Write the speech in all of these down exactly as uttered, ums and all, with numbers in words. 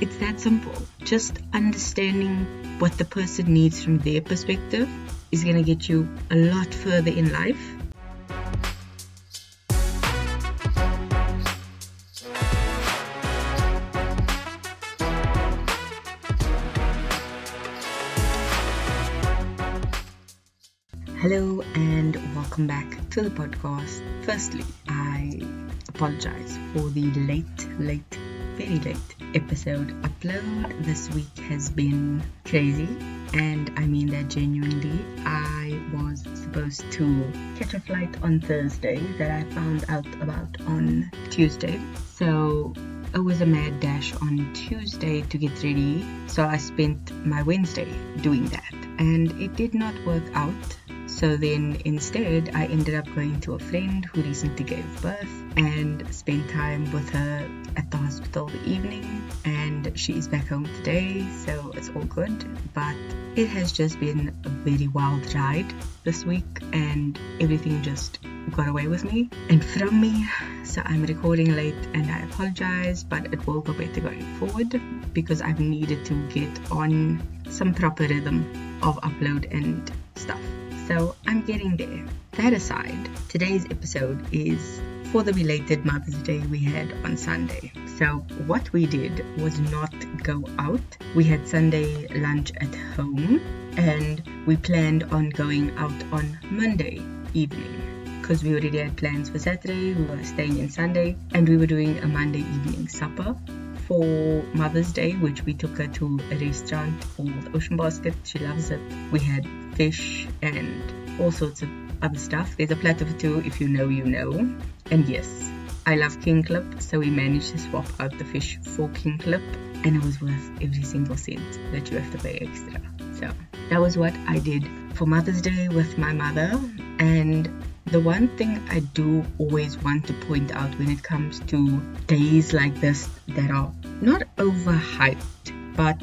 it's that simple. Just understanding what the person needs from their perspective is going to get you a lot further in life. Hello and welcome back to the podcast. Firstly, I apologize for the late, late, very late episode upload. This week has been crazy, and I mean that genuinely. I was supposed to catch a flight on Thursday that I found out about on Tuesday. So it was a mad dash on Tuesday to get ready. So I spent my Wednesday doing that, and it did not work out. So then instead I ended up going to a friend who recently gave birth and spent time with her at the hospital the evening, and she is back home today, so it's all good. But it has just been a very wild ride this week, and everything just got away with me and from me. So I'm recording late and I apologize, but it will go better going forward because I've needed to get on some proper rhythm of upload and stuff. So I'm getting there. That aside, today's episode is for the belated Mother's Day we had on Sunday. So what we did was not go out. We had Sunday lunch at home, and we planned on going out on Monday evening because we already had plans for Saturday. We were staying in Sunday, and we were doing a Monday evening supper for Mother's Day, which we took her to a restaurant called Ocean Basket. She loves it. We had fish and all sorts of other stuff. There's a platter for two. If you know, you know. And yes, I love King Clip, so we managed to swap out the fish for King Clip, and it was worth every single cent that you have to pay extra. So that was what I did for Mother's Day with my mother. And the one thing I do always want to point out when it comes to days like this that are not overhyped, but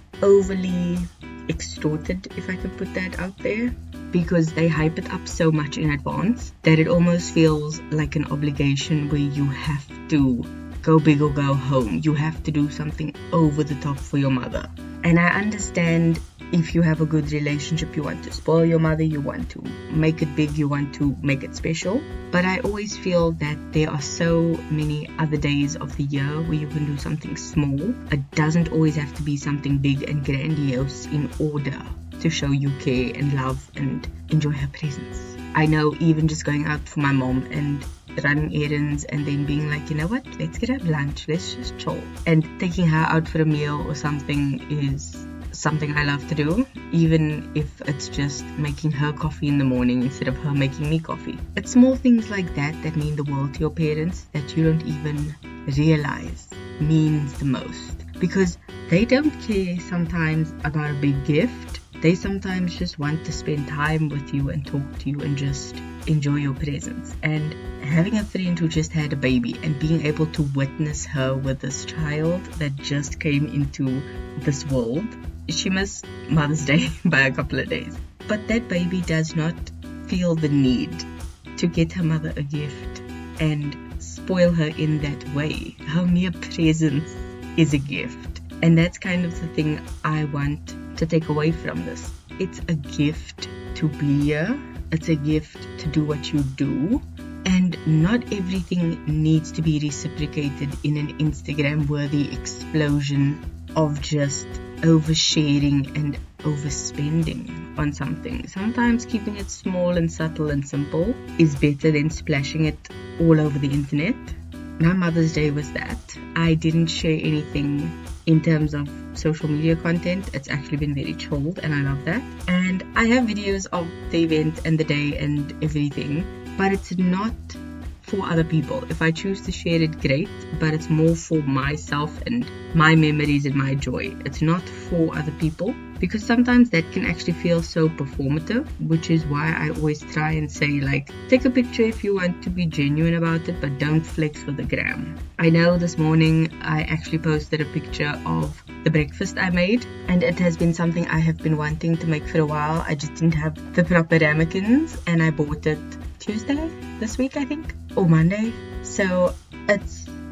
overly extorted, if I could put that out there, because they hype it up so much in advance that it almost feels like an obligation where you have to go big or go home. You have to do something over the top for your mother. And I understand if you have a good relationship, you want to spoil your mother, you want to make it big, you want to make it special. But I always feel that there are so many other days of the year where you can do something small. It doesn't always have to be something big and grandiose in order to show you care and love and enjoy her presence. I know even just going out for my mom and running errands and then being like, you know what, let's get have lunch, let's just chill. And taking her out for a meal or something is something I love to do, even if it's just making her coffee in the morning instead of her making me coffee. It's small things like that that mean the world to your parents that you don't even realize means the most, because they don't care sometimes about a big gift. They sometimes just want to spend time with you and talk to you and just enjoy your presence. And having a friend who just had a baby and being able to witness her with this child that just came into this world, she missed Mother's Day by a couple of days. But that baby does not feel the need to get her mother a gift and spoil her in that way. Her mere presence is a gift. And that's kind of the thing I want to take away from this. It's a gift to be here. It's a gift to do what you do. And not everything needs to be reciprocated in an Instagram-worthy explosion of just oversharing and overspending on something. Sometimes keeping it small and subtle and simple is better than splashing it all over the internet. My Mother's Day was that. I didn't share anything in terms of social media content. It's actually been very chilled and I love that. And I have videos of the event and the day and everything, but it's not for other people. If I choose to share it, great, but it's more for myself and my memories and my joy. It's not for other people, because sometimes that can actually feel so performative, which is why I always try and say, like, take a picture if you want to be genuine about it, but don't flex for the gram. I know this morning I actually posted a picture of the breakfast I made, and it has been something I have been wanting to make for a while. I just didn't have the proper ramekins, and I bought it Tuesday this week, I think, or Monday. So it's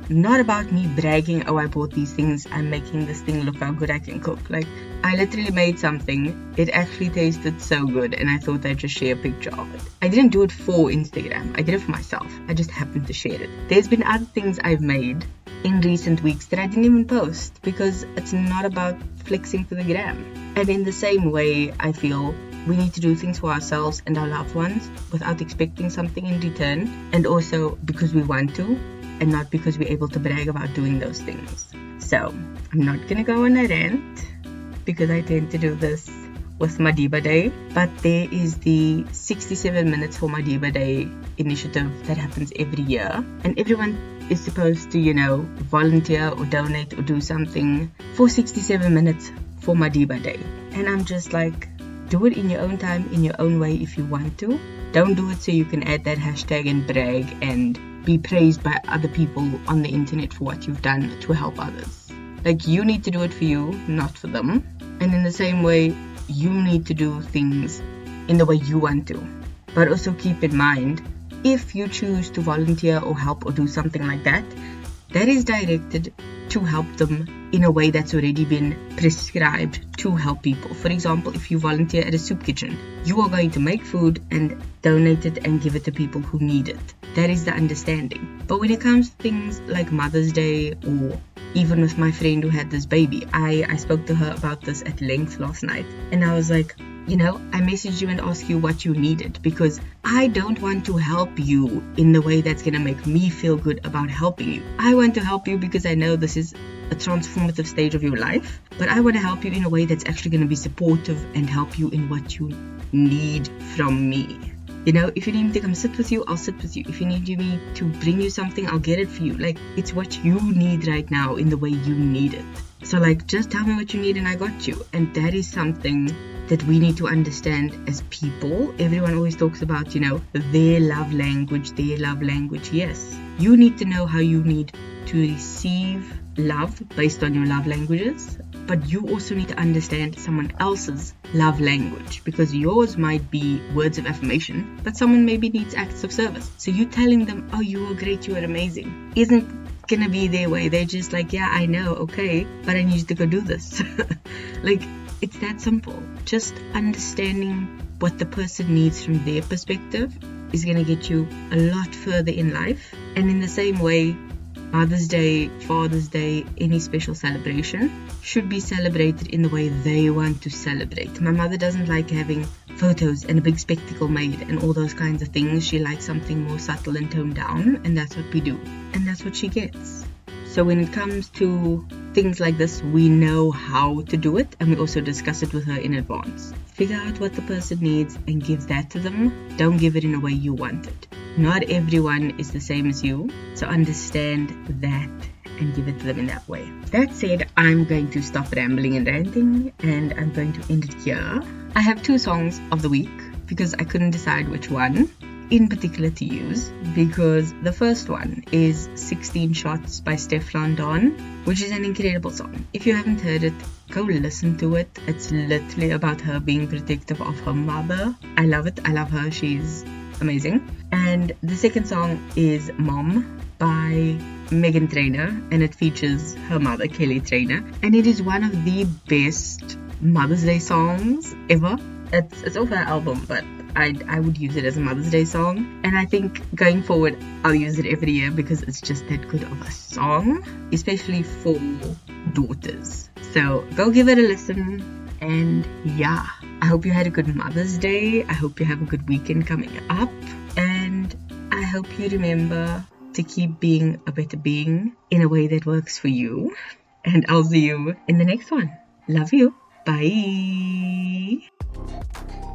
not about me bragging, oh, I bought these things, I'm making this thing, look how good I can cook. Like, I literally made something, it actually tasted so good, and I thought I'd just share a picture of it. I didn't do it for Instagram, I did it for myself. I just happened to share it. There's been other things I've made in recent weeks that I didn't even post because it's not about flexing for the gram. And in the same way, I feel we need to do things for ourselves and our loved ones without expecting something in return, and also because we want to and not because we're able to brag about doing those things. So I'm not gonna go on a rant because I tend to do this with Madiba Day, but there is the sixty-seven minutes for Madiba Day initiative that happens every year, and everyone is supposed to, you know, volunteer or donate or do something for sixty-seven minutes for Madiba Day. And I'm just like, do it in your own time, in your own way if you want to. Don't do it so you can add that hashtag and brag and be praised by other people on the internet for what you've done to help others. Like, you need to do it for you, not for them. And in the same way, you need to do things in the way you want to. But also keep in mind, if you choose to volunteer or help or do something like that, that is directed to help them in a way that's already been prescribed to help people. For example, if you volunteer at a soup kitchen, you are going to make food and donate it and give it to people who need it. That is the understanding. But when it comes to things like Mother's Day, or even with my friend who had this baby, I, I spoke to her about this at length last night, and I was like, you know, I messaged you and asked you what you needed because I don't want to help you in the way that's going to make me feel good about helping you. I want to help you because I know this is a transformative stage of your life, but I want to help you in a way that's actually going to be supportive and help you in what you need from me. You know, if you need me to come sit with you, I'll sit with you. If you need me to bring you something, I'll get it for you. Like, it's what you need right now in the way you need it. So, like, just tell me what you need and I got you. And that is something that we need to understand as people. Everyone always talks about, you know, their love language, their love language. Yes, you need to know how you need to receive love based on your love languages, but you also need to understand someone else's love language, because yours might be words of affirmation, but someone maybe needs acts of service. So you telling them, oh, you are great, you are amazing, isn't gonna be their way. They're just like, yeah, I know, okay, but I need you to go do this. Like, it's that simple. Just understanding what the person needs from their perspective is gonna get you a lot further in life. And in the same way, Mother's Day, Father's Day, any special celebration should be celebrated in the way they want to celebrate. My mother doesn't like having photos and a big spectacle made and all those kinds of things. She likes something more subtle and toned down, and that's what we do. And that's what she gets. So when it comes to things like this, we know how to do it, and we also discuss it with her in advance. Figure out what the person needs and give that to them. Don't give it in a way you want it. Not everyone is the same as you, so understand that and give it to them in that way. That said, I'm going to stop rambling and ranting, and I'm going to end it here. I have two songs of the week because I couldn't decide which one in particular to use, because the first one is sixteen Shots by Stefflon Don, which is an incredible song. If you haven't heard it, go listen to it. It's literally about her being protective of her mother. I love it. I love her. She's amazing. And the second song is Mom by Meghan Trainor, and it features her mother, Kelly Trainor, and it is one of the best Mother's Day songs ever. It's, it's off her album, but I, I would use it as a Mother's Day song, and I think going forward I'll use it every year because it's just that good of a song, especially for daughters. So go give it a listen, and yeah, I hope you had a good Mother's Day. I hope you have a good weekend coming up, and I hope you remember to keep being a better being in a way that works for you, and I'll see you in the next one. Love you. Bye.